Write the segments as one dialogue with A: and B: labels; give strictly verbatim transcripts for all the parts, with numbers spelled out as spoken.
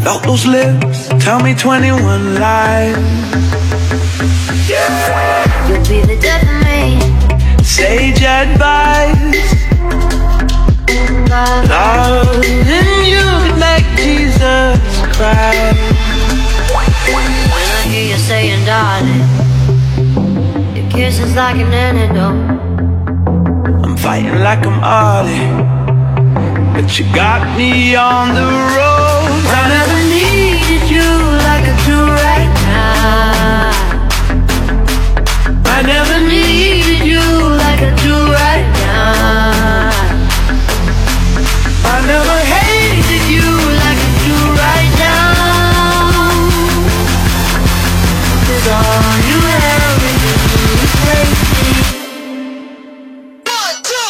A: Felt those lips, tell me twenty-one lies. Yeah.
B: You'll be the death of me.
A: Sage advice.
B: Love,
A: Love in you can make Jesus cry.
B: when I hear you saying darling, your kiss is like an antidote.
A: I'm fighting like I'm Ollie, but you got me on the road. I never needed you like I do right now. I never needed you like I do right now. I never hated you like I do right now. 'Cause all you ever do is break me. One, two,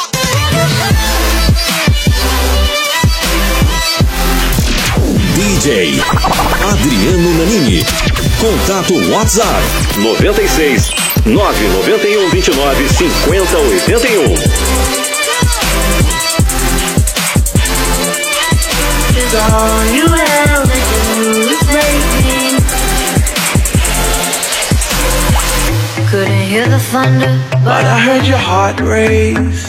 C: D J Adriano Nanini. Contato WhatsApp noventa e seis, nove nove um, vinte e nove, cinquenta, oitenta e um.
A: Cause all you ever do is break me.
B: Couldn't hear the thunder,
A: But I heard your heart race.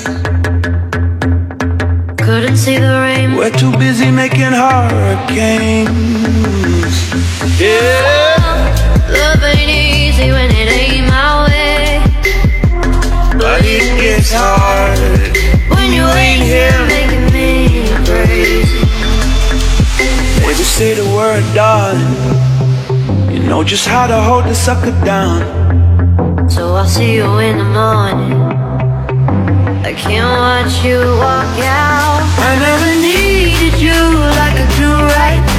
B: couldn't see the rain.
A: We're too busy making hurricanes. Yeah.
B: Love ain't easy when it ain't my way,
A: But it gets hard
B: when you ain't here making me crazy.
A: Baby, say the word, darling. You know just how to hold the sucker down.
B: So I'll see you in the morning. I can't watch you walk out.
A: I never needed you like I do right